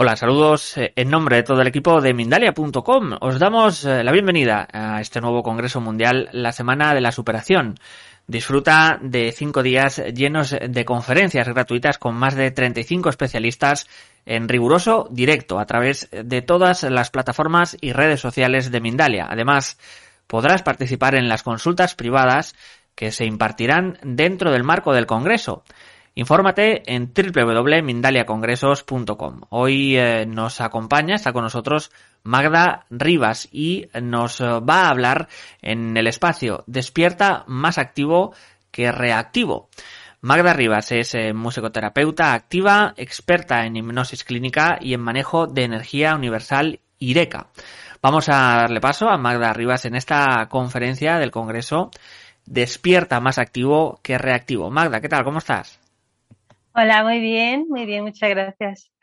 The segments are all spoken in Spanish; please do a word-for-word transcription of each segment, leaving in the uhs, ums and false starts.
Hola, saludos eh, en nombre de todo el equipo de Mindalia punto com. Os damos eh, la bienvenida a este nuevo Congreso Mundial, la Semana de la Superación. Disfruta de cinco días llenos de conferencias gratuitas con más de treinta y cinco especialistas en riguroso directo a través de todas las plataformas y redes sociales de Mindalia. Además, podrás participar en las consultas privadas que se impartirán dentro del marco del Congreso. Infórmate en doble u doble u doble u punto mindalia congresos punto com. Hoy eh, nos acompaña, está con nosotros Magda Rivas y nos eh, va a hablar en el espacio Despierta más activo que reactivo. Magda Rivas es eh, musicoterapeuta activa, experta en hipnosis clínica y en manejo de energía universal IRECA. Vamos a darle paso a Magda Rivas en esta conferencia del Congreso Despierta más activo que reactivo. Magda, ¿qué tal? ¿Cómo estás? Hola, muy bien, muy bien, muchas gracias.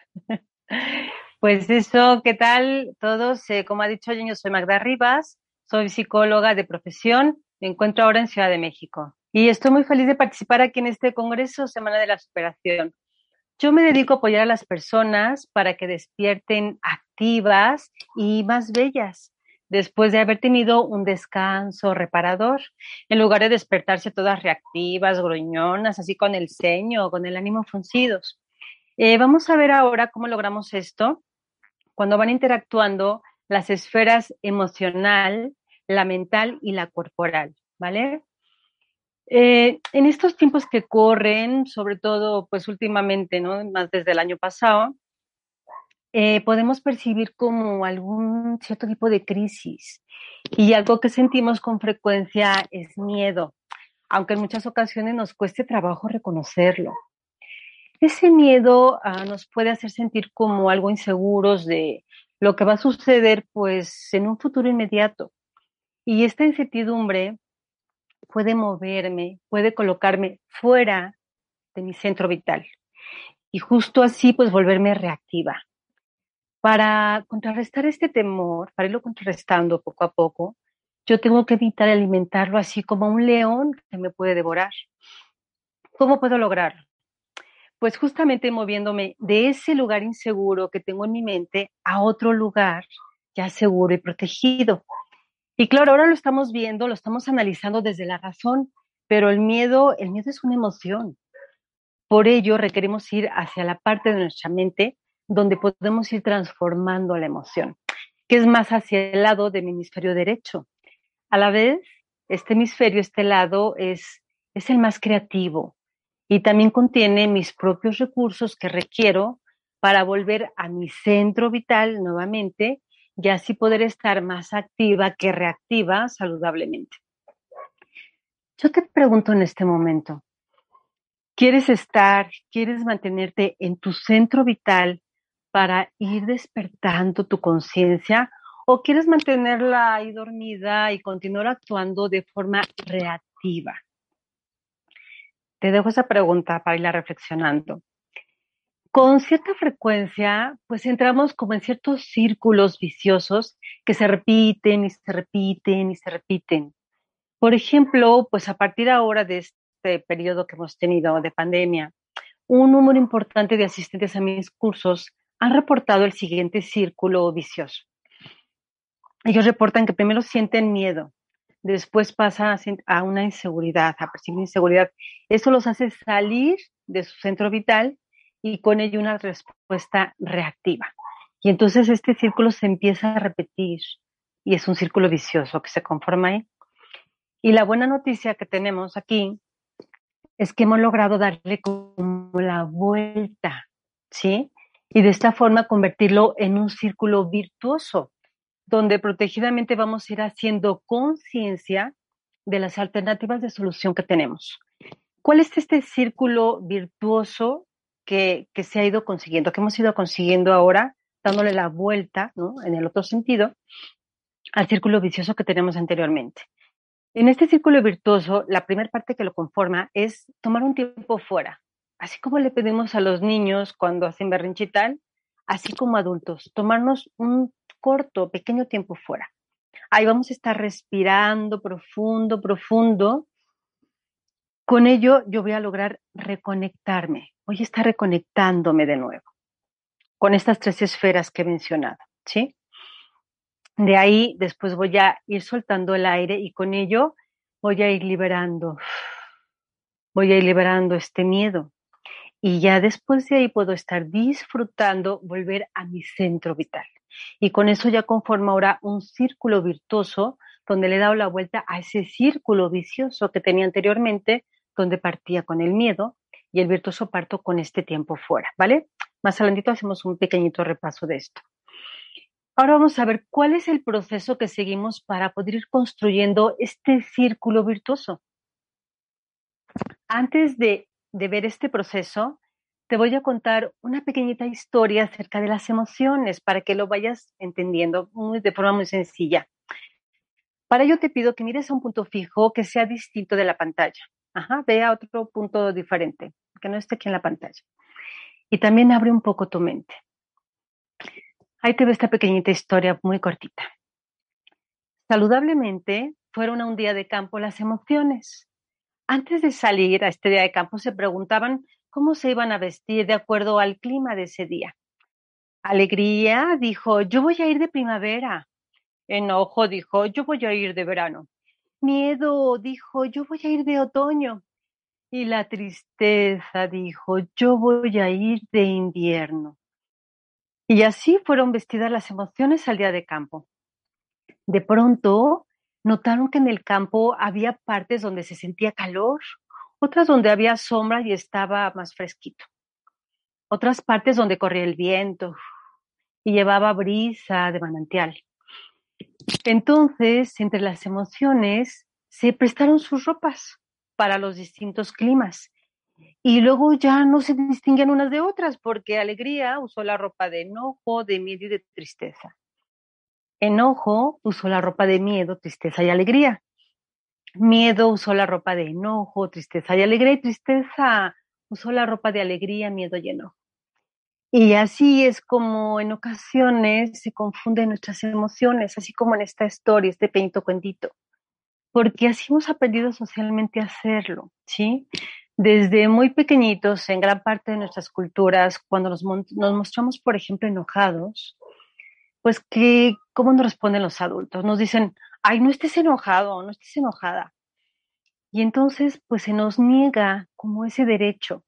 Pues eso, ¿qué tal todos? Eh, como ha dicho alguien, yo soy Magda Rivas, soy psicóloga de profesión, me encuentro ahora en Ciudad de México y estoy muy feliz de participar aquí en este Congreso Semana de la Superación. Yo me dedico a apoyar a las personas para que despierten activas y más bellas después de haber tenido un descanso reparador, en lugar de despertarse todas reactivas, gruñonas, así con el ceño o con el ánimo fruncidos. Eh, vamos a ver ahora cómo logramos esto cuando van interactuando las esferas emocional, la mental y la corporal, ¿vale? Eh, en estos tiempos que corren, sobre todo pues últimamente, ¿no? Más desde el año pasado, eh, podemos percibir como algún cierto tipo de crisis y algo que sentimos con frecuencia es miedo, aunque en muchas ocasiones nos cueste trabajo reconocerlo. Ese miedo uh, nos puede hacer sentir como algo inseguros de lo que va a suceder pues en un futuro inmediato. Y esta incertidumbre puede moverme, puede colocarme fuera de mi centro vital y justo así pues volverme reactiva. Para contrarrestar este temor, para irlo contrarrestando poco a poco, yo tengo que evitar alimentarlo así como un león que me puede devorar. ¿Cómo puedo lograrlo? Pues justamente moviéndome de ese lugar inseguro que tengo en mi mente a otro lugar ya seguro y protegido. Y claro, ahora lo estamos viendo, lo estamos analizando desde la razón, pero el miedo, el miedo es una emoción. Por ello, requerimos ir hacia la parte de nuestra mente donde podemos ir transformando la emoción, que es más hacia el lado de mi hemisferio derecho. A la vez, este hemisferio, este lado, es, es el más creativo y también contiene mis propios recursos que requiero para volver a mi centro vital nuevamente y así poder estar más activa que reactiva saludablemente. Yo te pregunto en este momento, ¿quieres estar, quieres mantenerte en tu centro vital para ir despertando tu conciencia o quieres mantenerla ahí dormida y continuar actuando de forma reactiva? Te dejo esa pregunta para irla reflexionando. Con cierta frecuencia, pues entramos como en ciertos círculos viciosos que se repiten y se repiten y se repiten. Por ejemplo, pues a partir ahora de este periodo que hemos tenido de pandemia, un número importante de asistentes a mis cursos han reportado el siguiente círculo vicioso. Ellos reportan que primero sienten miedo, después pasan a una inseguridad, a percibir inseguridad. Eso los hace salir de su centro vital y con ello una respuesta reactiva. Y entonces este círculo se empieza a repetir y es un círculo vicioso que se conforma ahí. Y la buena noticia que tenemos aquí es que hemos logrado darle como la vuelta, ¿sí? Y de esta forma convertirlo en un círculo virtuoso, donde protegidamente vamos a ir haciendo conciencia de las alternativas de solución que tenemos. ¿Cuál es este círculo virtuoso que, que se ha ido consiguiendo, que hemos ido consiguiendo ahora, dándole la vuelta, ¿no? En el otro sentido, al círculo vicioso que tenemos anteriormente? En este círculo virtuoso, la primera parte que lo conforma es tomar un tiempo fuera. Así como le pedimos a los niños cuando hacen berrinche y tal, así como adultos, tomarnos un corto, pequeño tiempo fuera. Ahí vamos a estar respirando profundo, profundo. Con ello yo voy a lograr reconectarme. Voy a estar reconectándome de nuevo. con estas tres esferas que he mencionado, ¿sí? De ahí después voy a ir soltando el aire y con ello voy a ir liberando, voy a ir liberando este miedo. Y ya después de ahí puedo estar disfrutando, volver a mi centro vital. Y con eso ya conformo ahora un círculo virtuoso donde le he dado la vuelta a ese círculo vicioso que tenía anteriormente, donde partía con el miedo y el virtuoso parto con este tiempo fuera, ¿vale? Más adelantito hacemos un pequeñito repaso de esto. Ahora vamos a ver cuál es el proceso que seguimos para poder ir construyendo este círculo virtuoso. Antes de, de ver este proceso, te voy a contar una pequeñita historia acerca de las emociones para que lo vayas entendiendo muy, de forma muy sencilla. Para ello te pido que mires a un punto fijo que sea distinto de la pantalla. Ajá, ve a otro punto diferente, que no esté aquí en la pantalla. Y también abre un poco tu mente. Ahí te ve esta pequeñita historia muy cortita. Saludablemente fueron a un día de campo las emociones. Antes de salir a este día de campo se preguntaban cómo se iban a vestir de acuerdo al clima de ese día. Alegría dijo, yo voy a ir de primavera. Enojo dijo, yo voy a ir de verano. Miedo dijo, yo voy a ir de otoño. Y la tristeza dijo, yo voy a ir de invierno. Y así fueron vestidas las emociones al día de campo. De pronto notaron que en el campo había partes donde se sentía calor, otras donde había sombra y estaba más fresquito, otras partes donde corría el viento y llevaba brisa de manantial. Entonces, entre las emociones, se prestaron sus ropas para los distintos climas. Y luego ya no se distinguían unas de otras, porque alegría usó la ropa de enojo, de miedo y de tristeza. Enojo usó la ropa de miedo, tristeza y alegría. Miedo usó la ropa de enojo, tristeza y alegría. Y tristeza usó la ropa de alegría, miedo y enojo. Y así es como en ocasiones se confunden nuestras emociones, así como en esta historia, este pequeñito cuentito. Porque así hemos aprendido socialmente a hacerlo, ¿sí? Desde muy pequeñitos, en gran parte de nuestras culturas, cuando nos, nos mostramos, por ejemplo, enojados, pues que, ¿cómo nos responden los adultos? Nos dicen, ay, no estés enojado, no estés enojada. Y entonces, pues se nos niega como ese derecho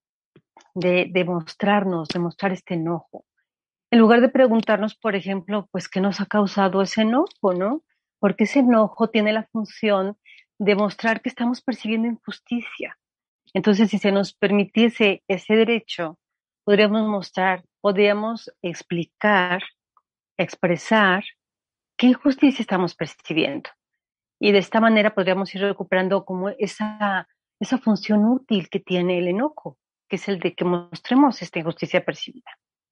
de, de mostrarnos, de mostrar este enojo. En lugar de preguntarnos, por ejemplo, pues, ¿qué nos ha causado ese enojo, no? Porque ese enojo tiene la función de mostrar que estamos percibiendo injusticia. Entonces, si se nos permitiese ese derecho, podríamos mostrar, podríamos explicar, expresar qué injusticia estamos percibiendo. Y de esta manera podríamos ir recuperando como esa, esa función útil que tiene el enojo, que es el de que mostremos esta injusticia percibida.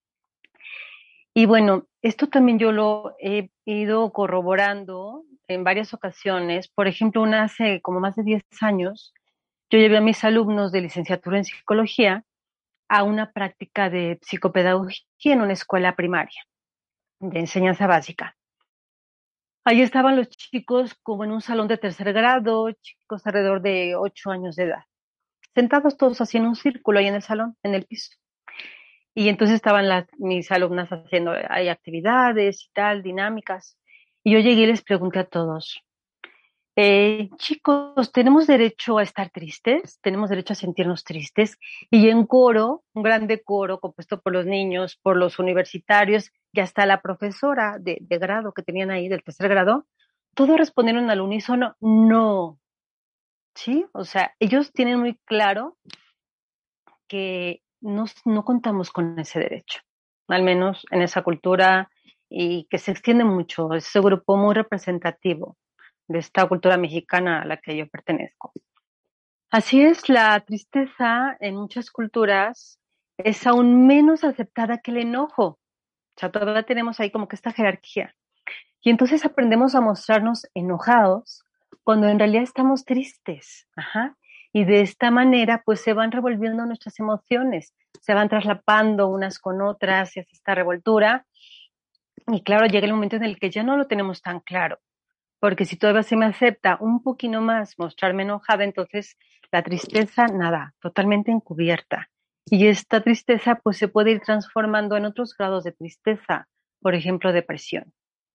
Y bueno, esto también yo lo he ido corroborando en varias ocasiones. Por ejemplo, una hace como más de diez años, yo llevé a mis alumnos de licenciatura en psicología a una práctica de psicopedagogía en una escuela primaria de enseñanza básica. Ahí estaban los chicos como en un salón de tercer grado, chicos alrededor de ocho años de edad, sentados todos así en un círculo ahí en el salón, en el piso. Y entonces estaban las, mis alumnas haciendo hay actividades y tal, dinámicas. Y yo llegué y les pregunté a todos, eh, chicos, ¿tenemos derecho a estar tristes? ¿Tenemos derecho a sentirnos tristes? Y en coro, un grande coro compuesto por los niños, por los universitarios y hasta la profesora de, de grado que tenían ahí, del tercer grado, todos respondieron al unísono, no. ¿Sí? O sea, ellos tienen muy claro que no, no contamos con ese derecho, al menos en esa cultura, y que se extiende mucho, es ese grupo muy representativo de esta cultura mexicana a la que yo pertenezco. Así es, la tristeza en muchas culturas es aún menos aceptada que el enojo. O sea, todavía tenemos ahí como que esta jerarquía. Y entonces aprendemos a mostrarnos enojados cuando en realidad estamos tristes. Ajá. Y de esta manera, pues se van revolviendo nuestras emociones, se van traslapando unas con otras y hace esta revoltura. Y claro, llega el momento en el que ya no lo tenemos tan claro, porque si todavía se me acepta un poquito más mostrarme enojada, entonces la tristeza, nada, totalmente encubierta. Y esta tristeza pues se puede ir transformando en otros grados de tristeza, por ejemplo, depresión.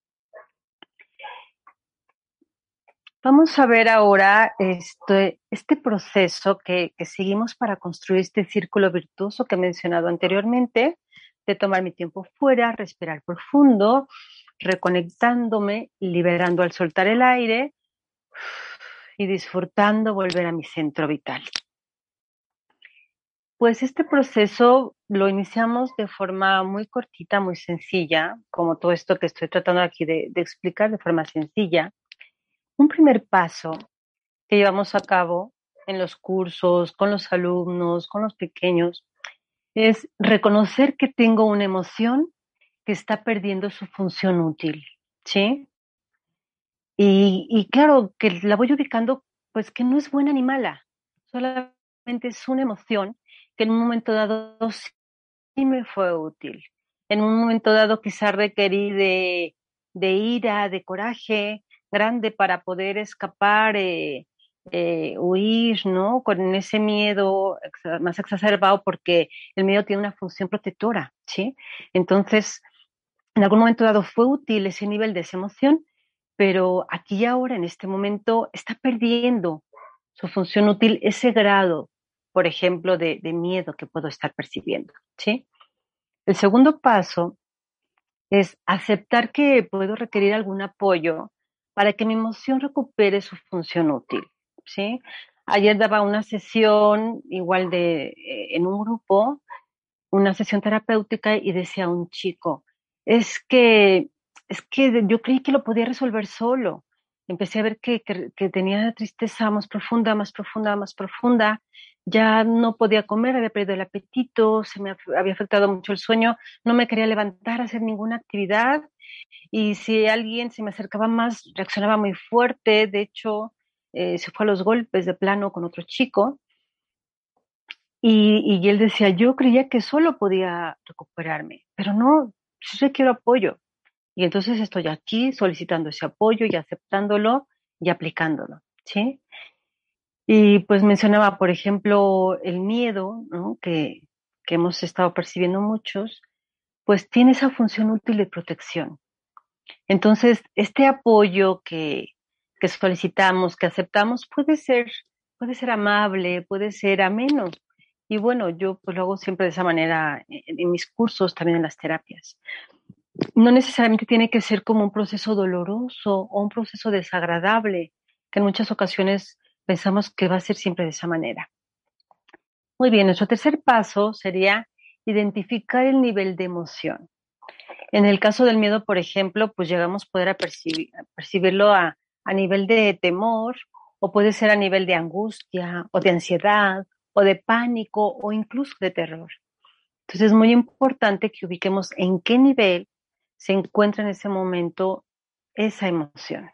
Vamos a ver ahora este, este proceso que, que seguimos para construir este círculo virtuoso que he mencionado anteriormente, de tomar mi tiempo fuera, respirar profundo, reconectándome, liberando al soltar el aire y disfrutando volver a mi centro vital. Pues este proceso lo iniciamos de forma muy cortita, muy sencilla, como todo esto que estoy tratando aquí de, de explicar de forma sencilla. Un primer paso que llevamos a cabo en los cursos, con los alumnos, con los pequeños, es reconocer que tengo una emoción que está perdiendo su función útil, ¿sí? Y, y claro, que la voy ubicando, pues que no es buena ni mala, solamente es una emoción que en un momento dado sí me fue útil. En un momento dado quizá requerí de, de ira, de coraje grande para poder escapar, eh, eh, huir, ¿no? Con ese miedo exa- más exacerbado porque el miedo tiene una función protectora, ¿sí? Entonces, en algún momento dado fue útil ese nivel de esa emoción, pero aquí y ahora, en este momento, está perdiendo su función útil ese grado, por ejemplo, de, de miedo que puedo estar percibiendo, ¿sí? El segundo paso es aceptar que puedo requerir algún apoyo para que mi emoción recupere su función útil, ¿sí? Ayer daba una sesión igual de eh, en un grupo, una sesión terapéutica y decía un chico, es que es que yo creí que lo podía resolver solo. Empecé a ver que, que, que tenía tristeza más profunda, más profunda, más profunda. Ya no podía comer, había perdido el apetito, se me había afectado mucho el sueño, no me quería levantar a hacer ninguna actividad y si alguien se me acercaba más, reaccionaba muy fuerte. De hecho, eh, se fue a los golpes de plano con otro chico y, y él decía, yo creía que solo podía recuperarme, pero no, sí requiero apoyo. Y entonces estoy aquí solicitando ese apoyo y aceptándolo y aplicándolo, ¿sí? Y pues mencionaba, por ejemplo, el miedo, ¿no? que, que hemos estado percibiendo muchos, pues tiene esa función útil de protección. Entonces, este apoyo que, que solicitamos, que aceptamos, puede ser, puede ser amable, puede ser ameno. Y bueno, yo pues lo hago siempre de esa manera en, en mis cursos, también en las terapias. No necesariamente tiene que ser como un proceso doloroso o un proceso desagradable, que en muchas ocasiones pensamos que va a ser siempre de esa manera. Muy bien, nuestro tercer paso sería identificar el nivel de emoción. En el caso del miedo, por ejemplo, pues llegamos a poder a percibir, a percibirlo a, a nivel de temor, o puede ser a nivel de angustia, o de ansiedad, o de pánico, o incluso de terror. Entonces es muy importante que ubiquemos en qué nivel se encuentra en ese momento esa emoción.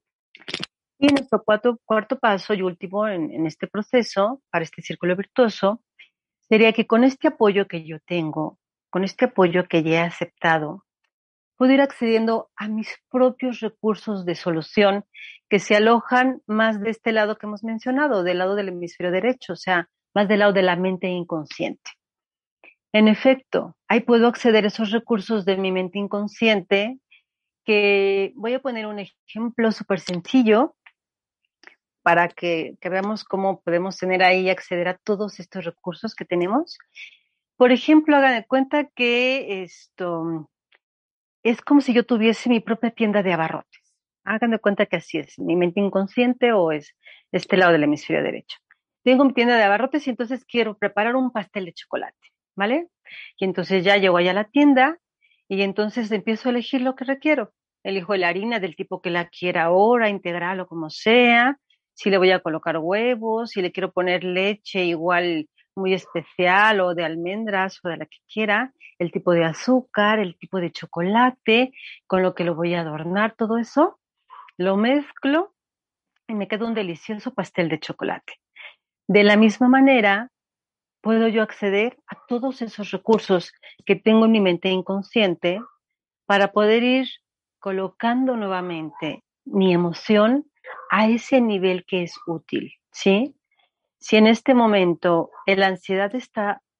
Y nuestro cuarto, cuarto paso y último en, en este proceso, para este círculo virtuoso, sería que con este apoyo que yo tengo, con este apoyo que ya he aceptado, puedo ir accediendo a mis propios recursos de solución que se alojan más de este lado que hemos mencionado, del lado del hemisferio derecho, o sea, más del lado de la mente inconsciente. En efecto, ahí puedo acceder a esos recursos de mi mente inconsciente, que voy a poner un ejemplo súper sencillo para que, que veamos cómo podemos tener ahí y acceder a todos estos recursos que tenemos. Por ejemplo, hagan de cuenta que esto es como si yo tuviese mi propia tienda de abarrotes. Hagan de cuenta que así es, mi mente inconsciente o es este lado del hemisferio derecho. Tengo mi tienda de abarrotes y entonces quiero preparar un pastel de chocolate, ¿vale? Y entonces ya llego allá a la tienda y entonces empiezo a elegir lo que requiero. Elijo la harina del tipo que la quiera ahora, integral o como sea. Si le voy a colocar huevos, si le quiero poner leche igual muy especial o de almendras o de la que quiera, el tipo de azúcar, el tipo de chocolate, con lo que lo voy a adornar, todo eso, lo mezclo y me queda un delicioso pastel de chocolate. De la misma manera, puedo yo acceder a todos esos recursos que tengo en mi mente inconsciente para poder ir colocando nuevamente mi emoción a ese nivel que es útil, ¿sí? Si en este momento la ansiedad está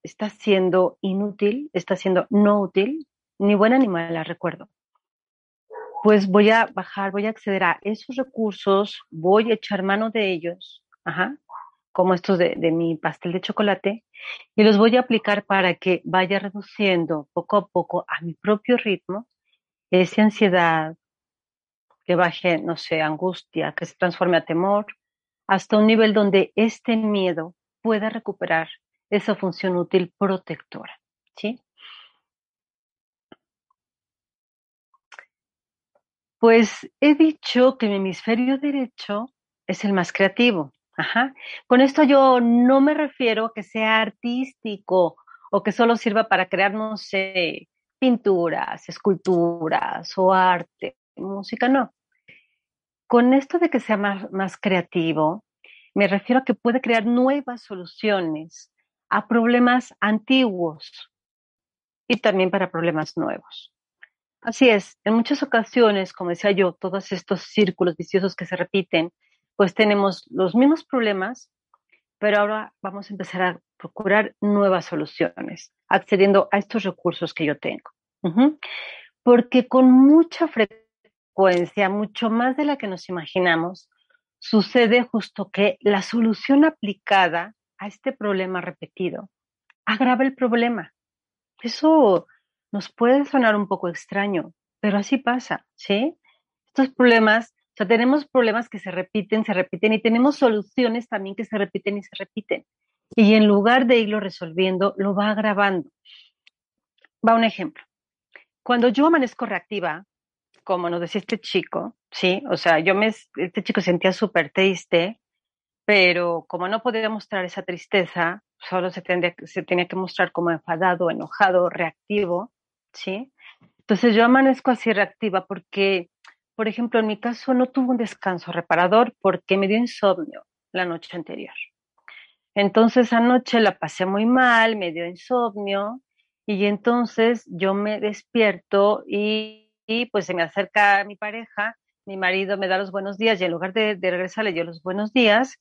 está siendo inútil, está siendo no útil, ni buena ni mala, recuerdo. Pues voy a bajar, voy a acceder a esos recursos, voy a echar mano de ellos, ajá, como estos de, de mi pastel de chocolate, y los voy a aplicar para que vaya reduciendo poco a poco a mi propio ritmo esa ansiedad, que baje, no sé, angustia, que se transforme a temor, hasta un nivel donde este miedo pueda recuperar esa función útil protectora, ¿sí? Pues he dicho que mi hemisferio derecho es el más creativo. Ajá. Con esto yo no me refiero a que sea artístico o que solo sirva para crear, no sé, pinturas, esculturas o arte, música, no. Con esto de que sea más, más creativo, me refiero a que puede crear nuevas soluciones a problemas antiguos y también para problemas nuevos. Así es, en muchas ocasiones, como decía yo, todos estos círculos viciosos que se repiten, pues tenemos los mismos problemas, pero ahora vamos a empezar a procurar nuevas soluciones, accediendo a estos recursos que yo tengo. Uh-huh. Porque con mucha frecuencia, mucho más de la que nos imaginamos, sucede justo que la solución aplicada a este problema repetido agrava el problema. Eso nos puede sonar un poco extraño, pero así pasa, ¿sí? Estos problemas, o sea, tenemos problemas que se repiten, se repiten y tenemos soluciones también que se repiten y se repiten. Y en lugar de irlo resolviendo, lo va agravando. Va un ejemplo. Cuando yo amanezco reactiva, como nos decía este chico, ¿sí? O sea, yo me, este chico se sentía súper triste, pero como no podía mostrar esa tristeza, solo se, tendría, se tenía que mostrar como enfadado, enojado, reactivo, ¿sí? Entonces yo amanezco así reactiva porque, por ejemplo, en mi caso no tuve un descanso reparador porque me dio insomnio la noche anterior. Entonces anoche la pasé muy mal, me dio insomnio y entonces yo me despierto y, y pues se me acerca mi pareja, mi marido me da los buenos días y en lugar de, de regresarle yo los buenos días,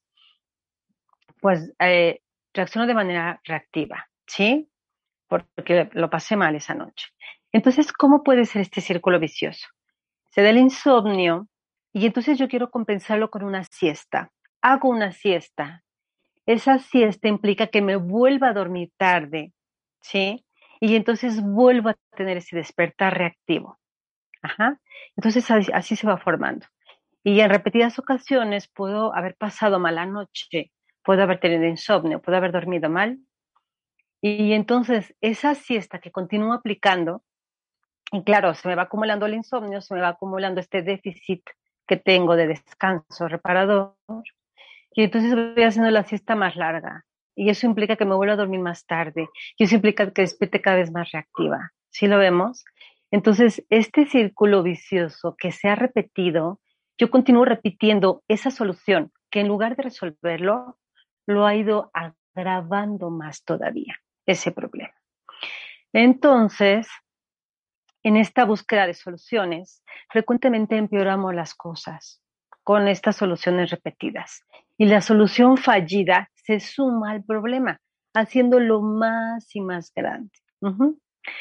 pues eh, reacciono de manera reactiva, ¿sí? Porque lo pasé mal esa noche. Entonces, ¿cómo puede ser este círculo vicioso? Se da el insomnio y entonces yo quiero compensarlo con una siesta. Hago una siesta. Esa siesta implica que me vuelva a dormir tarde, ¿sí? Y entonces vuelvo a tener ese despertar reactivo. Ajá. Entonces así, así se va formando. Y en repetidas ocasiones puedo haber pasado mala noche, puedo haber tenido insomnio, puedo haber dormido mal. Y entonces esa siesta que continúo aplicando, y claro, se me va acumulando el insomnio, se me va acumulando este déficit que tengo de descanso reparador, y entonces voy haciendo la siesta más larga. Y eso implica que me vuelva a dormir más tarde, y eso implica que despierte cada vez más reactiva. ¿Sí lo vemos? Entonces, este círculo vicioso que se ha repetido, yo continúo repitiendo esa solución, que en lugar de resolverlo, lo ha ido agravando más todavía, ese problema. Entonces, en esta búsqueda de soluciones, frecuentemente empeoramos las cosas con estas soluciones repetidas. Y la solución fallida se suma al problema, haciéndolo más y más grande. Uh-huh.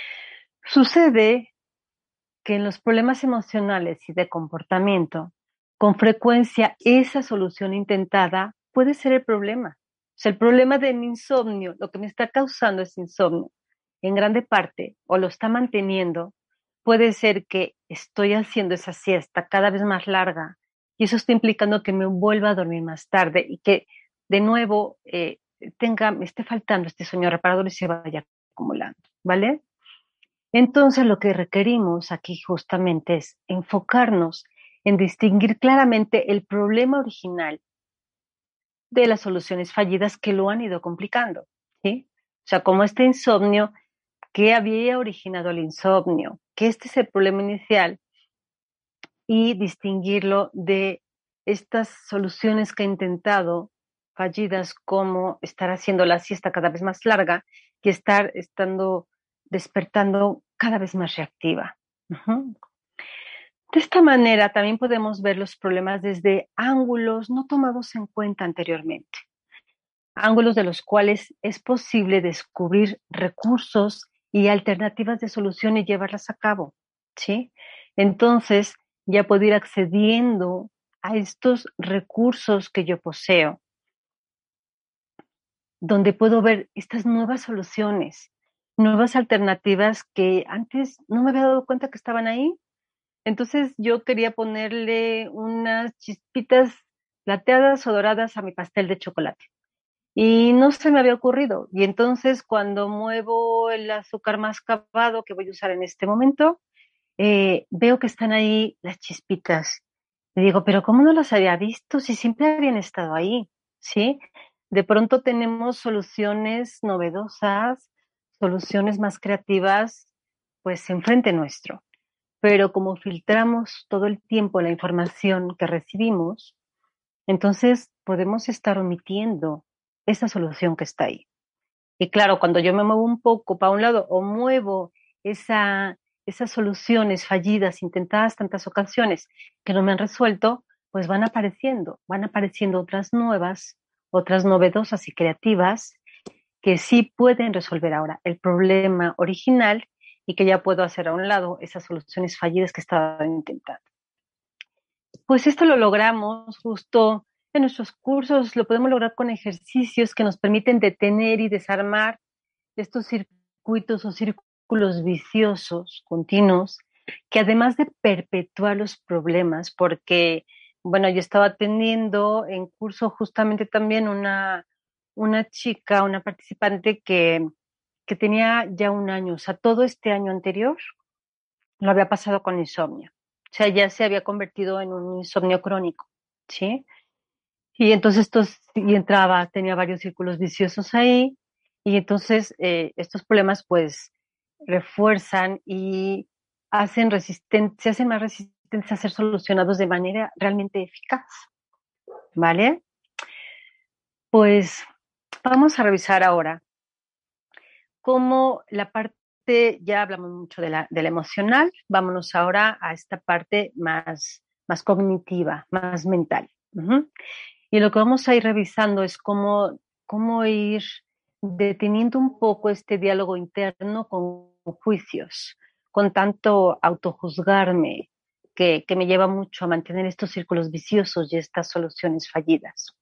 Sucede que en los problemas emocionales y de comportamiento, con frecuencia esa solución intentada puede ser el problema. O sea, el problema de mi insomnio, lo que me está causando ese insomnio, en grande parte, o lo está manteniendo, puede ser que estoy haciendo esa siesta cada vez más larga y eso está implicando que me vuelva a dormir más tarde y que de nuevo eh, tenga, me esté faltando este sueño reparador y se vaya acumulando, ¿vale? Entonces lo que requerimos aquí justamente es enfocarnos en distinguir claramente el problema original de las soluciones fallidas que lo han ido complicando, ¿sí? O sea, como este insomnio, ¿qué había originado el insomnio? Que este es el problema inicial y distinguirlo de estas soluciones que he intentado fallidas como estar haciendo la siesta cada vez más larga y estar estando despertando cada vez más reactiva. Uh-huh. De esta manera también podemos ver los problemas desde ángulos no tomados en cuenta anteriormente. ángulos de los cuales es posible descubrir recursos y alternativas de solución y llevarlas a cabo, ¿sí? Entonces, ya puedo ir accediendo a estos recursos que yo poseo, donde puedo ver estas nuevas soluciones, nuevas alternativas que antes no me había dado cuenta que estaban ahí. Entonces yo quería ponerle unas chispitas plateadas o doradas a mi pastel de chocolate. Y no se me había ocurrido. Y entonces cuando muevo el azúcar mascabado que voy a usar en este momento, eh, veo que están ahí las chispitas. Le digo, pero ¿cómo no las había visto si siempre habían estado ahí? ¿Sí? De pronto tenemos soluciones novedosas, soluciones más creativas, pues enfrente nuestro. Pero como filtramos todo el tiempo la información que recibimos, entonces podemos estar omitiendo esa solución que está ahí. Y claro, cuando yo me muevo un poco para un lado o muevo esa, esas soluciones fallidas, intentadas tantas ocasiones que no me han resuelto, pues van apareciendo, van apareciendo otras nuevas, otras novedosas y creativas que sí pueden resolver ahora el problema original y que ya puedo hacer a un lado esas soluciones fallidas que estaba intentando. Pues esto lo logramos justo en nuestros cursos, lo podemos lograr con ejercicios que nos permiten detener y desarmar estos circuitos o círculos viciosos continuos que además de perpetuar los problemas, porque, bueno, yo estaba atendiendo en curso justamente también una, una chica, una participante que, que tenía ya un año, o sea, todo este año anterior lo había pasado con insomnio. O sea, ya se había convertido en un insomnio crónico, ¿sí? Y entonces estos, y entraba, tenía varios círculos viciosos ahí, y entonces eh, estos problemas pues refuerzan y hacen resisten- se hacen más resistentes a ser solucionados de manera realmente eficaz, ¿vale? Pues vamos a revisar ahora cómo la parte, ya hablamos mucho de la, de la emocional, vámonos ahora a esta parte más, más cognitiva, más mental. Uh-huh. Y lo que vamos a ir revisando es cómo, cómo ir deteniendo un poco este diálogo interno con juicios, con tanto autojuzgarme, que, que me lleva mucho a mantener estos círculos viciosos y estas soluciones fallidas.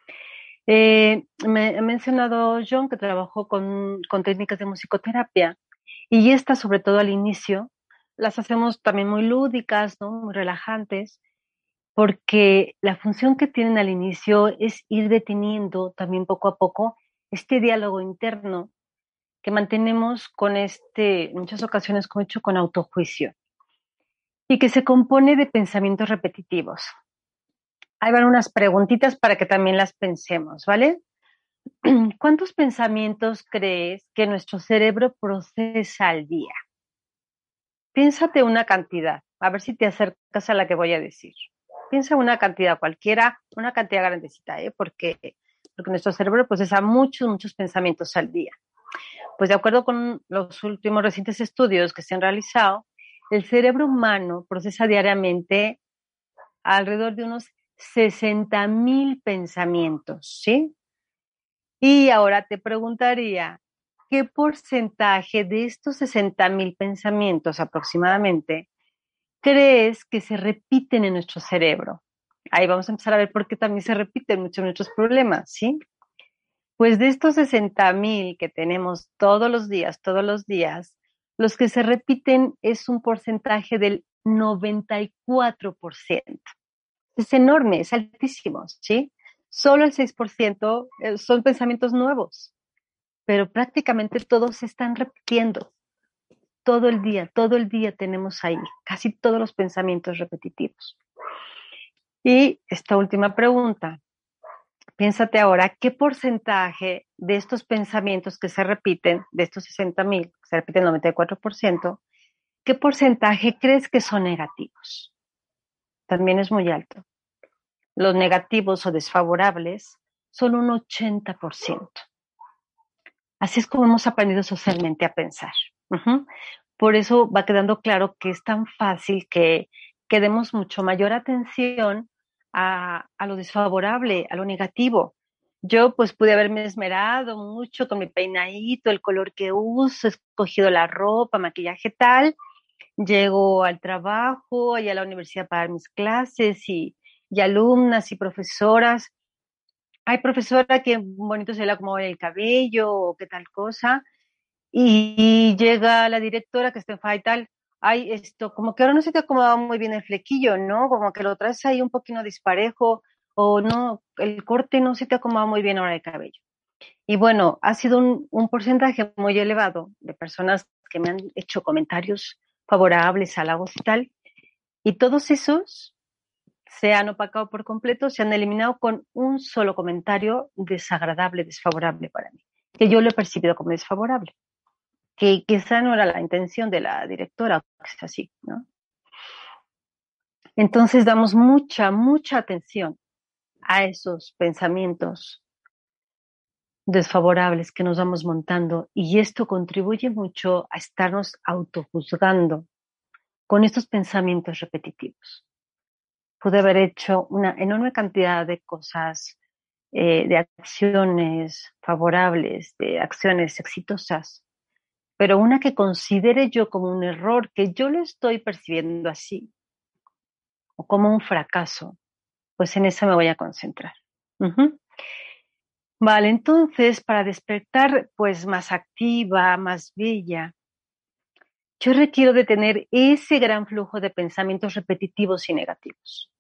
Eh, me ha mencionado John que trabajó con, con técnicas de musicoterapia y estas, sobre todo al inicio, las hacemos también muy lúdicas, ¿no? Muy relajantes, porque la función que tienen al inicio es ir deteniendo también poco a poco este diálogo interno que mantenemos con este, en muchas ocasiones, como he dicho, con autojuicio, y que se compone de pensamientos repetitivos. Ahí van unas preguntitas para que también las pensemos, ¿vale? ¿Cuántos pensamientos crees que nuestro cerebro procesa al día? Piénsate una cantidad, a ver si te acercas a la que voy a decir. Piensa una cantidad cualquiera, una cantidad grandecita, ¿eh? Porque, porque nuestro cerebro procesa muchos, muchos pensamientos al día. Pues de acuerdo con los últimos recientes estudios que se han realizado, el cerebro humano procesa diariamente alrededor de unos sesenta mil pensamientos, ¿sí? Y ahora te preguntaría, ¿qué porcentaje de estos sesenta mil pensamientos aproximadamente crees que se repiten en nuestro cerebro? Ahí vamos a empezar a ver por qué también se repiten muchos de nuestros problemas, ¿sí? Pues de estos sesenta mil que tenemos todos los días, todos los días, los que se repiten es un porcentaje del noventa y cuatro por ciento. Es enorme, es altísimo, ¿sí? Solo el seis por ciento son pensamientos nuevos, pero prácticamente todos se están repitiendo. Todo el día, todo el día tenemos ahí casi todos los pensamientos repetitivos. Y esta última pregunta, piénsate ahora, ¿qué porcentaje de estos pensamientos que se repiten, de estos sesenta mil, que se repiten el noventa y cuatro por ciento, qué porcentaje crees que son negativos? También es muy alto. Los negativos o desfavorables son un ochenta por ciento. Así es como hemos aprendido socialmente a pensar. Uh-huh. Por eso va quedando claro que es tan fácil que, que demos mucho mayor atención a, a lo desfavorable, a lo negativo. Yo pues pude haberme esmerado mucho con mi peinadito, el color que uso, he escogido la ropa, maquillaje tal. Llego al trabajo y a la universidad para dar mis clases y, y alumnas y profesoras. Hay profesora que bonito se le acomoda el cabello o qué tal cosa. Y, y llega la directora que está en y tal. Ay, esto, como que ahora no se te acomodaba muy bien el flequillo, ¿no? Como que lo traes ahí un poquito disparejo o no, el corte no se te acomoda muy bien ahora el cabello. Y bueno, ha sido un, un porcentaje muy elevado de personas que me han hecho comentarios favorables, halagos y tal, y todos esos se han opacado por completo, se han eliminado con un solo comentario desagradable, desfavorable para mí, que yo lo he percibido como desfavorable, que quizá no era la intención de la directora, que es así, ¿no? Entonces damos mucha, mucha atención a esos pensamientos desfavorables que nos vamos montando y esto contribuye mucho a estarnos autojuzgando con estos pensamientos repetitivos. Pude haber hecho una enorme cantidad de cosas, eh, de acciones favorables, de acciones exitosas, pero una que considere yo como un error, que yo lo estoy percibiendo así, o como un fracaso, pues en esa me voy a concentrar. Uh-huh. Vale, entonces para despertar pues más activa, más bella, yo requiero de tener ese gran flujo de pensamientos repetitivos y negativos,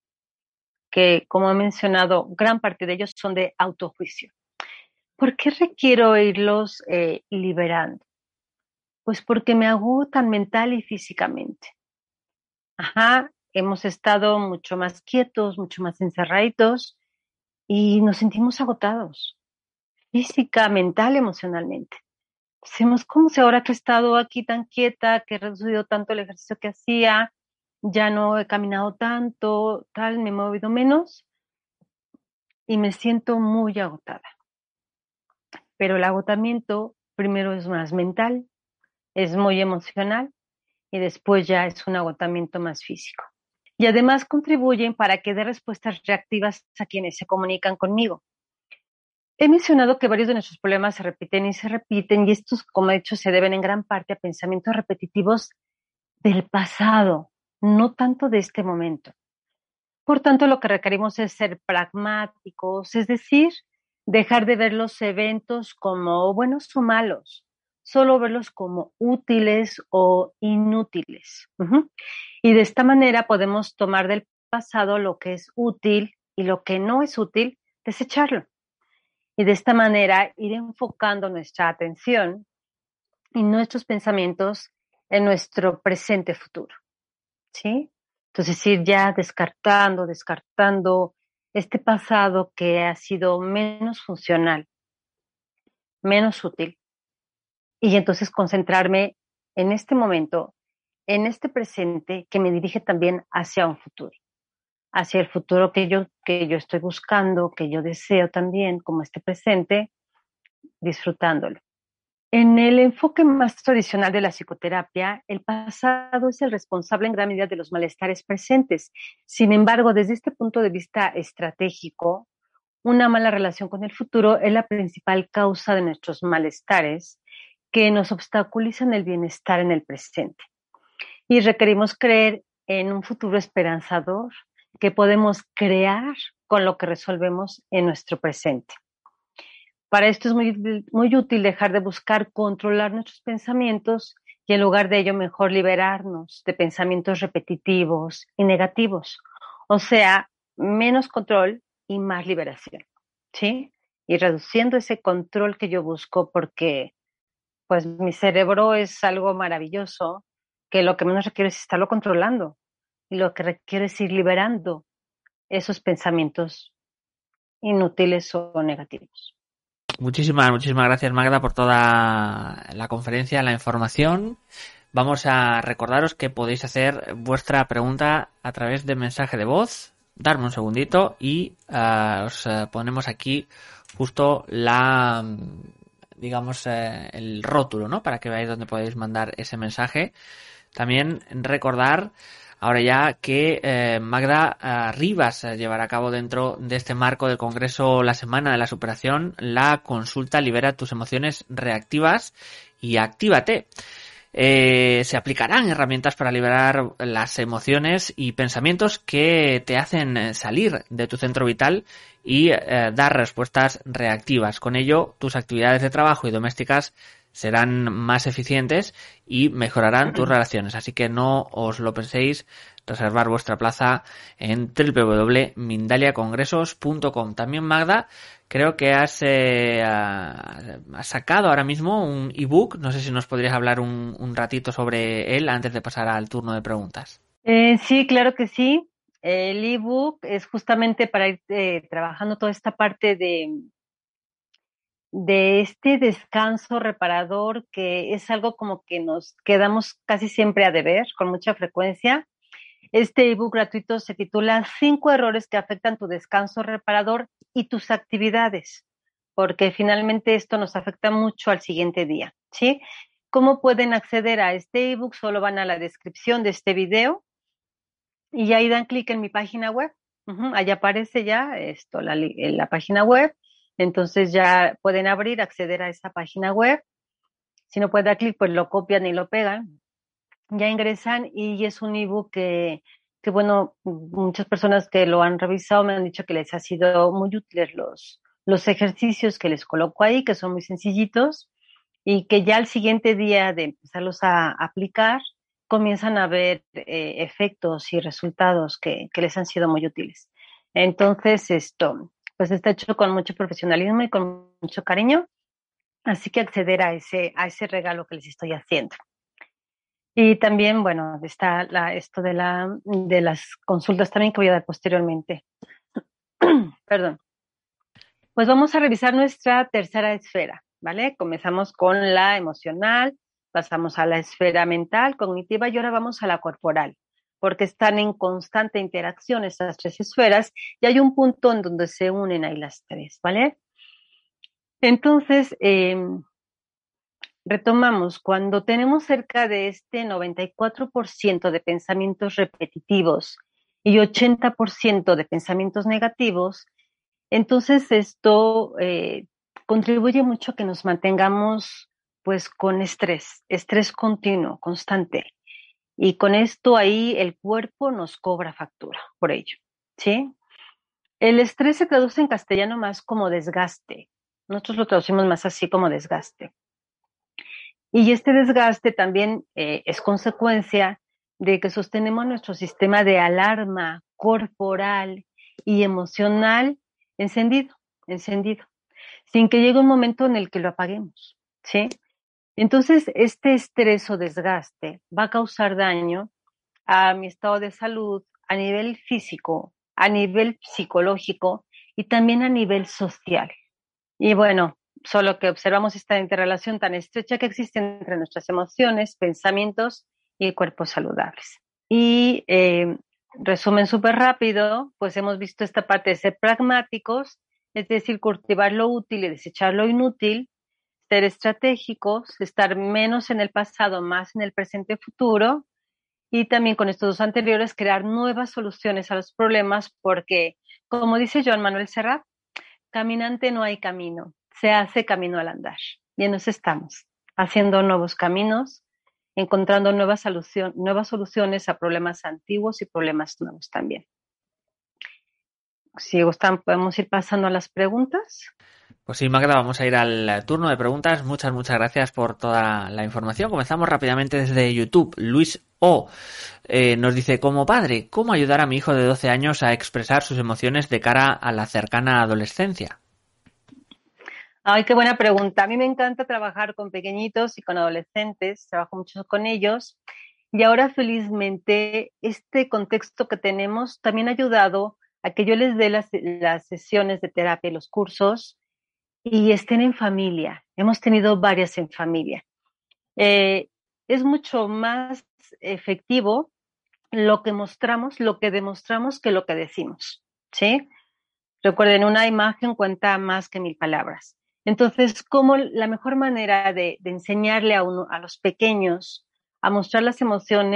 que como he mencionado, gran parte de ellos son de autojuicio. ¿Por qué requiero irlos eh, liberando? Pues porque me agotan mental y físicamente. Ajá, hemos estado mucho más quietos, mucho más encerraditos y nos sentimos agotados, física, mental, emocionalmente. Decimos, ¿cómo si ahora que he estado aquí tan quieta, que he reducido tanto el ejercicio que hacía, ya no he caminado tanto, tal, me he movido menos y me siento muy agotada? Pero el agotamiento primero es más mental, es muy emocional y después ya es un agotamiento más físico. Y además contribuyen para que dé respuestas reactivas a quienes se comunican conmigo. He mencionado que varios de nuestros problemas se repiten y se repiten, y estos, como he dicho, se deben en gran parte a pensamientos repetitivos del pasado, no tanto de este momento. Por tanto, lo que requerimos es ser pragmáticos, es decir, dejar de ver los eventos como buenos o malos, solo verlos como útiles o inútiles. Uh-huh. Y de esta manera podemos tomar del pasado lo que es útil y lo que no es útil, desecharlo. Y de esta manera ir enfocando nuestra atención y nuestros pensamientos en nuestro presente futuro, ¿sí? Entonces ir ya descartando, descartando este pasado que ha sido menos funcional, menos útil, y entonces concentrarme en este momento, en este presente que me dirige también hacia un futuro, hacia el futuro que yo, que yo estoy buscando, que yo deseo también, como este presente, disfrutándolo. En el enfoque más tradicional de la psicoterapia, el pasado es el responsable en gran medida de los malestares presentes. Sin embargo, desde este punto de vista estratégico, una mala relación con el futuro es la principal causa de nuestros malestares que nos obstaculizan el bienestar en el presente. Y requerimos creer en un futuro esperanzador que podemos crear con lo que resolvemos en nuestro presente. Para esto es muy, muy útil dejar de buscar controlar nuestros pensamientos y en lugar de ello mejor liberarnos de pensamientos repetitivos y negativos. O sea, menos control y más liberación, ¿sí? Y reduciendo ese control que yo busco porque pues mi cerebro es algo maravilloso que lo que menos requiere es estarlo controlando y lo que requiere es ir liberando esos pensamientos inútiles o negativos. Muchísimas, muchísimas gracias, Magda, por toda la conferencia, la información. Vamos a recordaros que podéis hacer vuestra pregunta a través de mensaje de voz. Darme un segundito y uh, os uh, ponemos aquí justo la, digamos, uh, el rótulo, ¿no? Para que veáis dónde podéis mandar ese mensaje. También recordar ahora ya que eh, Magda eh, Rivas eh, llevará a cabo dentro de este marco del Congreso La Semana de la Superación la consulta Libera tus emociones reactivas y actívate. Eh, se aplicarán herramientas para liberar las emociones y pensamientos que te hacen salir de tu centro vital y eh, dar respuestas reactivas. Con ello, tus actividades de trabajo y domésticas serán más eficientes y mejorarán tus relaciones. Así que no os lo penséis, reservar vuestra plaza en doble u doble u doble punto mindalia congresos punto com. También, Magda, creo que has, eh, has sacado ahora mismo un ebook. No sé si nos podrías hablar un, un ratito sobre él antes de pasar al turno de preguntas. Eh, sí, claro que sí. El ebook es justamente para ir eh, trabajando toda esta parte de, de este descanso reparador, que es algo como que nos quedamos casi siempre a deber con mucha frecuencia. Este ebook gratuito se titula Cinco errores que afectan tu descanso reparador y tus actividades, porque finalmente esto nos afecta mucho al siguiente día, ¿sí? ¿Cómo pueden acceder a este ebook? Solo van a la descripción de este video y ahí dan clic en mi página web. Uh-huh, ahí aparece ya esto, la, la página web. Entonces ya pueden abrir, acceder a esa página web. Si no pueden dar clic, pues lo copian y lo pegan. Ya ingresan y es un ebook que, que, bueno, muchas personas que lo han revisado me han dicho que les ha sido muy útiles los, los ejercicios que les coloco ahí, que son muy sencillitos y que ya al siguiente día de empezarlos a aplicar, comienzan a ver eh, efectos y resultados que, que les han sido muy útiles. Entonces, esto, pues está hecho con mucho profesionalismo y con mucho cariño, así que acceder a ese, a ese regalo que les estoy haciendo. Y también, bueno, está la, esto de, la, de las consultas también que voy a dar posteriormente. Perdón. Pues vamos a revisar nuestra tercera esfera, ¿vale? Comenzamos con la emocional, pasamos a la esfera mental, cognitiva y ahora vamos a la corporal, porque están en constante interacción estas tres esferas y hay un punto en donde se unen ahí las tres, ¿vale? Entonces, eh, retomamos, cuando tenemos cerca de este noventa y cuatro por ciento de pensamientos repetitivos y ochenta por ciento de pensamientos negativos, entonces esto eh, contribuye mucho a que nos mantengamos pues con estrés, estrés continuo, constante. Y con esto ahí el cuerpo nos cobra factura por ello, ¿sí? El estrés se traduce en castellano más como desgaste. Nosotros lo traducimos más así como desgaste. Y este desgaste también eh, es consecuencia de que sostenemos nuestro sistema de alarma corporal y emocional encendido, encendido, sin que llegue un momento en el que lo apaguemos, ¿sí? Entonces, este estrés o desgaste va a causar daño a mi estado de salud a nivel físico, a nivel psicológico y también a nivel social. Y bueno, solo que observamos esta interrelación tan estrecha que existe entre nuestras emociones, pensamientos y cuerpos saludables. Y eh, resumen súper rápido, pues hemos visto esta parte de ser pragmáticos, es decir, cultivar lo útil y desechar lo inútil, ser estratégicos, estar menos en el pasado, más en el presente futuro, y también con estos dos anteriores crear nuevas soluciones a los problemas, porque, como dice Joan Manuel Serrat, caminante no hay camino, se hace camino al andar. Y en eso estamos, haciendo nuevos caminos, encontrando nuevas, solución, nuevas soluciones a problemas antiguos y problemas nuevos también. Si gustan, podemos ir pasando a las preguntas. Pues sí, Magda, vamos a ir al turno de preguntas. Muchas, muchas gracias por toda la información. Comenzamos rápidamente desde YouTube. Luis O. Eh, nos dice, como padre, ¿cómo ayudar a mi hijo de doce años a expresar sus emociones de cara a la cercana adolescencia? Ay, qué buena pregunta. A mí me encanta trabajar con pequeñitos y con adolescentes. Trabajo mucho con ellos. Y ahora, felizmente, este contexto que tenemos también ha ayudado a que yo les dé las, las sesiones de terapia y los cursos y estén en familia. Hemos tenido varias en familia. Eh, es mucho más efectivo lo que mostramos, lo que demostramos que lo que decimos, ¿sí? Recuerden, una imagen cuenta más que mil palabras. Entonces, ¿cómo la mejor manera de, de enseñarle a, uno, a los pequeños a mostrar las emociones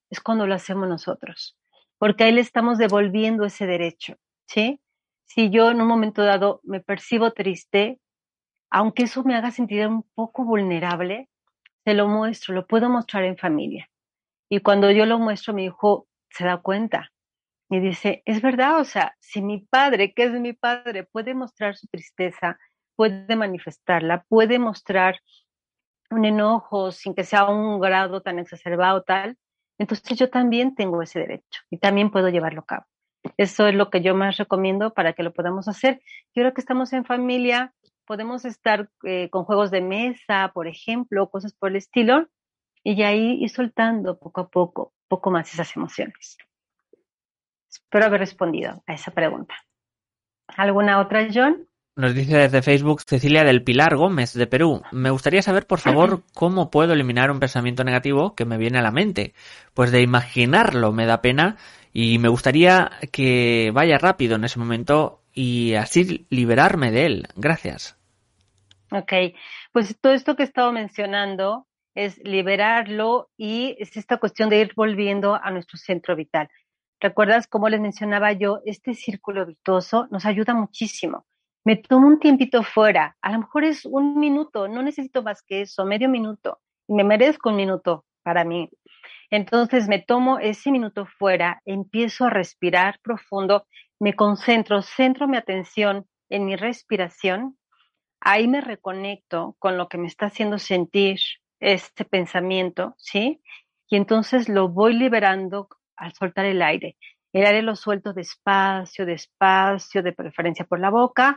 es cuando lo hacemos nosotros, porque ahí le estamos devolviendo ese derecho, ¿sí? Si yo en un momento dado me percibo triste, aunque eso me haga sentir un poco vulnerable, se lo muestro, lo puedo mostrar en familia. Y cuando yo lo muestro, mi hijo se da cuenta y dice, es verdad, o sea, si mi padre, que es mi padre, puede mostrar su tristeza, puede manifestarla, puede mostrar un enojo sin que sea un grado tan exacerbado tal, entonces yo también tengo ese derecho y también puedo llevarlo a cabo. Eso es lo que yo más recomiendo para que lo podamos hacer. Y ahora que estamos en familia, podemos estar eh, con juegos de mesa, por ejemplo, cosas por el estilo, y ahí ir soltando poco a poco, poco más esas emociones. Espero haber respondido a esa pregunta. ¿Alguna otra, John? Nos dice desde Facebook Cecilia del Pilar Gómez, de Perú. Me gustaría saber, por favor, cómo puedo eliminar un pensamiento negativo que me viene a la mente. Pues de imaginarlo me da pena y me gustaría que vaya rápido en ese momento y así liberarme de él. Gracias. Ok, pues todo esto que he estado mencionando es liberarlo y es esta cuestión de ir volviendo a nuestro centro vital. ¿Recuerdas, como les mencionaba yo, este círculo virtuoso nos ayuda muchísimo? Me tomo un tiempito fuera, a lo mejor es un minuto, no necesito más que eso, medio minuto, y me merezco un minuto para mí. Entonces me tomo ese minuto fuera, empiezo a respirar profundo, me concentro, centro mi atención en mi respiración, ahí me reconecto con lo que me está haciendo sentir este pensamiento, ¿sí? Y entonces lo voy liberando al soltar el aire. El aire lo suelto despacio, despacio, de preferencia por la boca,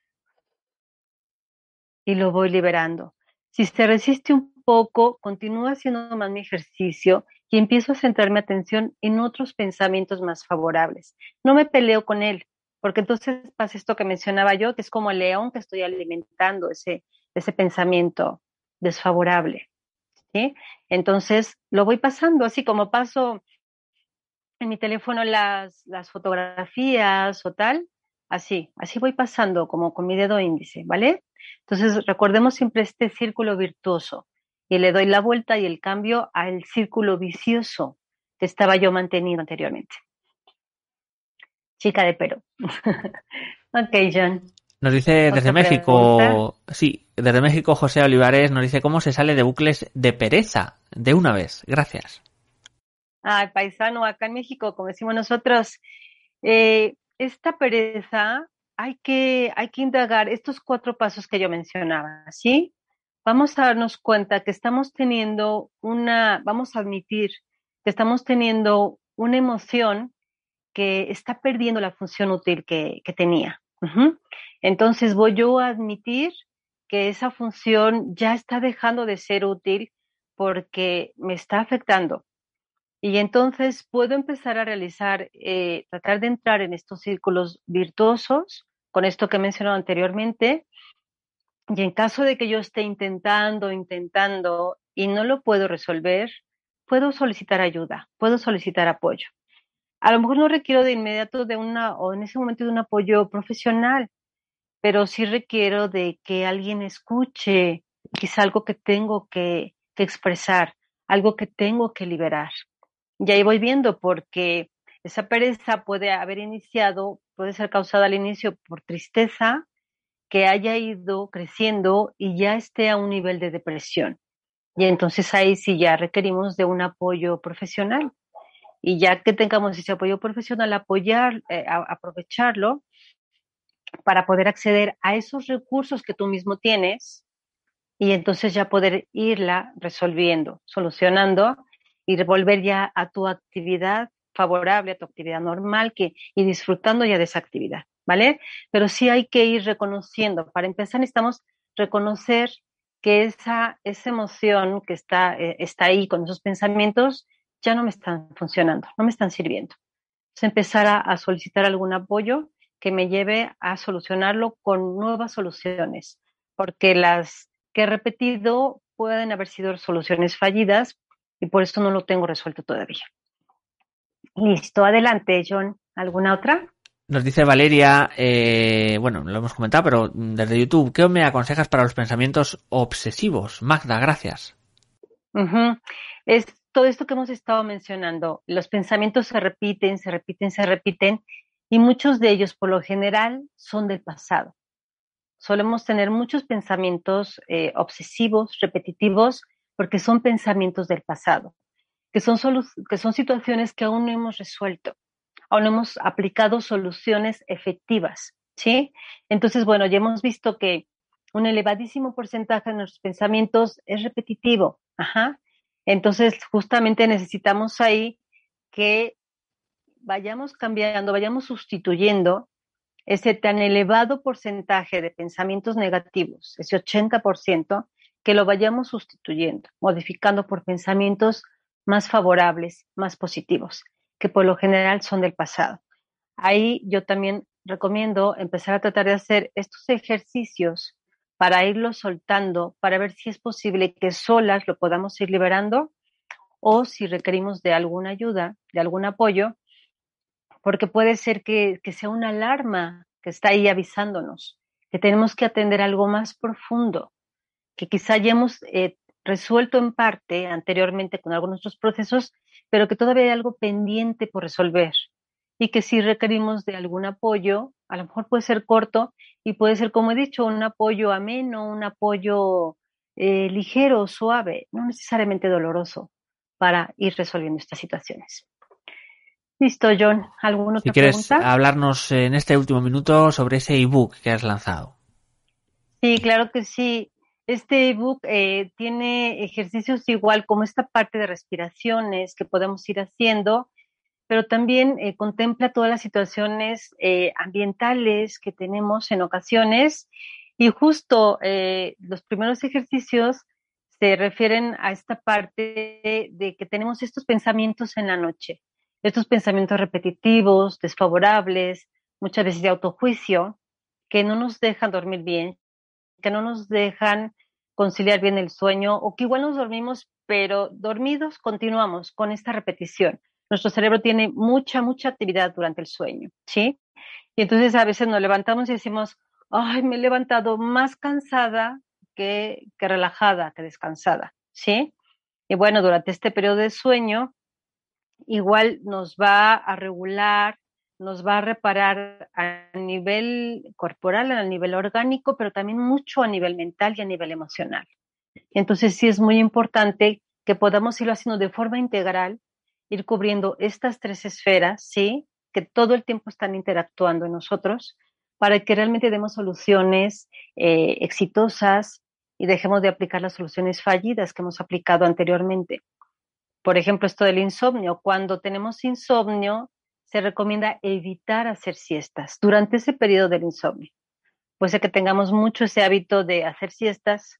y lo voy liberando. Si se resiste un poco, continúo haciendo más mi ejercicio y empiezo a centrar mi atención en otros pensamientos más favorables. No me peleo con él, porque entonces pasa esto que mencionaba yo, que es como el león que estoy alimentando ese, ese pensamiento desfavorable, ¿sí? Entonces lo voy pasando, así como paso en mi teléfono las, las fotografías o tal, así, así voy pasando como con mi dedo índice, ¿vale? Entonces recordemos siempre este círculo virtuoso y le doy la vuelta y el cambio al círculo vicioso que estaba yo manteniendo anteriormente. Chica de Perú. Ok, John. Nos dice desde México, pregunta? sí, desde México José Olivares nos dice cómo se sale de bucles de pereza de una vez. Gracias. Ay, paisano, acá en México, como decimos nosotros, eh, esta pereza hay que, hay que indagar estos cuatro pasos que yo mencionaba, ¿sí? Vamos a darnos cuenta que estamos teniendo una, vamos a admitir que estamos teniendo una emoción que está perdiendo la función útil que, que tenía. Uh-huh. Entonces voy yo a admitir que esa función ya está dejando de ser útil porque me está afectando. Y entonces puedo empezar a realizar, eh, tratar de entrar en estos círculos virtuosos, con esto que he mencionado anteriormente, y en caso de que yo esté intentando, intentando y no lo puedo resolver, puedo solicitar ayuda, puedo solicitar apoyo. A lo mejor no requiero de inmediato de una, o en ese momento de un apoyo profesional, pero sí requiero de que alguien escuche quizá algo que tengo que, que expresar, algo que tengo que liberar. Y ahí voy viendo, porque esa pereza puede haber iniciado, puede ser causada al inicio por tristeza, que haya ido creciendo y ya esté a un nivel de depresión. Y entonces ahí sí ya requerimos de un apoyo profesional. Y ya que tengamos ese apoyo profesional, apoyar, eh, a, aprovecharlo para poder acceder a esos recursos que tú mismo tienes y entonces ya poder irla resolviendo, solucionando y volver ya a tu actividad favorable, a tu actividad normal que, y disfrutando ya de esa actividad, ¿vale? Pero sí hay que ir reconociendo. Para empezar necesitamos reconocer que esa, esa emoción que está, eh, está ahí con esos pensamientos ya no me están funcionando, no me están sirviendo. Entonces empezar a, a solicitar algún apoyo que me lleve a solucionarlo con nuevas soluciones, porque las que he repetido pueden haber sido soluciones fallidas y por eso no lo tengo resuelto todavía. Listo, adelante, John. ¿Alguna otra? Nos dice Valeria, eh, bueno, lo hemos comentado, pero desde YouTube, ¿qué me aconsejas para los pensamientos obsesivos? Magda, gracias. Uh-huh. Es todo esto que hemos estado mencionando, los pensamientos se repiten, se repiten, se repiten, y muchos de ellos, por lo general, son del pasado. Solemos tener muchos pensamientos eh, obsesivos, repetitivos, porque son pensamientos del pasado, que son, solu- que son situaciones que aún no hemos resuelto, aún no hemos aplicado soluciones efectivas, ¿sí? Entonces, bueno, ya hemos visto que un elevadísimo porcentaje de nuestros pensamientos es repetitivo, ajá. Entonces, justamente necesitamos ahí que vayamos cambiando, vayamos sustituyendo ese tan elevado porcentaje de pensamientos negativos, ese ochenta por ciento, que lo vayamos sustituyendo, modificando por pensamientos más favorables, más positivos, que por lo general son del pasado. Ahí yo también recomiendo empezar a tratar de hacer estos ejercicios para irlo soltando, para ver si es posible que solas lo podamos ir liberando o si requerimos de alguna ayuda, de algún apoyo, porque puede ser que, que sea una alarma que está ahí avisándonos, que tenemos que atender algo más profundo, que quizá hayamos eh, resuelto en parte anteriormente con algunos de nuestros procesos, pero que todavía hay algo pendiente por resolver y que si requerimos de algún apoyo, a lo mejor puede ser corto y puede ser, como he dicho, un apoyo ameno, un apoyo eh, ligero, suave, no necesariamente doloroso, para ir resolviendo estas situaciones. Listo, John. ¿Alguna Si otra quieres pregunta? hablarnos en este último minuto sobre ese ebook que has lanzado. Sí, claro que sí. Este ebook eh, tiene ejercicios igual como esta parte de respiraciones que podemos ir haciendo, pero también eh, contempla todas las situaciones eh, ambientales que tenemos en ocasiones y justo eh, los primeros ejercicios se refieren a esta parte de, de que tenemos estos pensamientos en la noche, estos pensamientos repetitivos, desfavorables, muchas veces de autojuicio, que no nos dejan dormir bien, que no nos dejan conciliar bien el sueño o que igual nos dormimos, pero dormidos continuamos con esta repetición. Nuestro cerebro tiene mucha, mucha actividad durante el sueño, ¿sí? Y entonces a veces nos levantamos y decimos, ay, me he levantado más cansada que, que relajada, que descansada, ¿sí? Y bueno, durante este periodo de sueño, igual nos va a regular, nos va a reparar a nivel corporal, a nivel orgánico, pero también mucho a nivel mental y a nivel emocional. Entonces sí es muy importante que podamos irlo haciendo de forma integral, ir cubriendo estas tres esferas, ¿sí? Que todo el tiempo están interactuando en nosotros para que realmente demos soluciones eh, exitosas y dejemos de aplicar las soluciones fallidas que hemos aplicado anteriormente. Por ejemplo, esto del insomnio. Cuando tenemos insomnio, se recomienda evitar hacer siestas durante ese periodo del insomnio. Puede ser que tengamos mucho ese hábito de hacer siestas,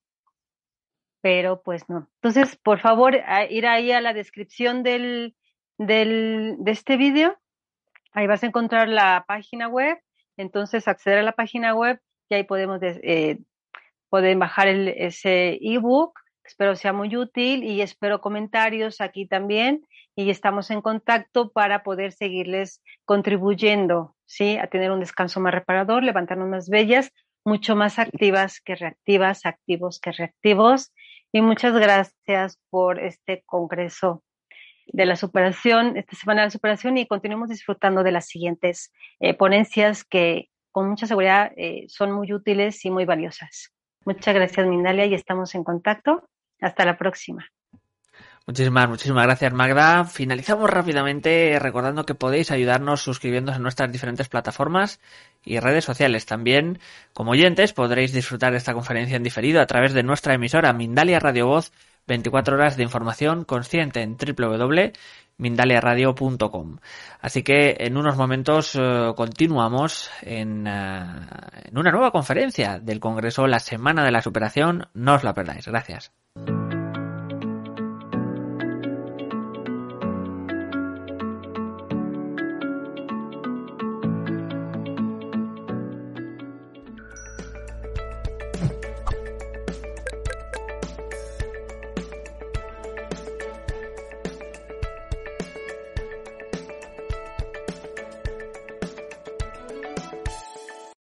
pero pues no. Entonces, por favor, a ir ahí a la descripción del, del, de este vídeo. Ahí vas a encontrar la página web. Entonces, acceder a la página web y ahí podemos eh, pueden bajar el, ese ebook. Espero sea muy útil y espero comentarios aquí también y estamos en contacto para poder seguirles contribuyendo, ¿sí? A tener un descanso más reparador, levantarnos más bellas, mucho más activas que reactivas, activos que reactivos. Y muchas gracias por este congreso de la superación, esta semana de la superación, y continuemos disfrutando de las siguientes eh, ponencias que con mucha seguridad eh, son muy útiles y muy valiosas. Muchas gracias, Mindalia, y estamos en contacto. Hasta la próxima. Muchísimas, muchísimas gracias, Magda. Finalizamos rápidamente recordando que podéis ayudarnos suscribiéndose a nuestras diferentes plataformas y redes sociales. También, como oyentes, podréis disfrutar de esta conferencia en diferido a través de nuestra emisora Mindalia Radio Voz, veinticuatro horas de información consciente en doble u doble u doble punto mindalia radio punto com. Así que en unos momentos uh, continuamos en, uh, en una nueva conferencia del Congreso La Semana de la Superación. No os la perdáis. Gracias.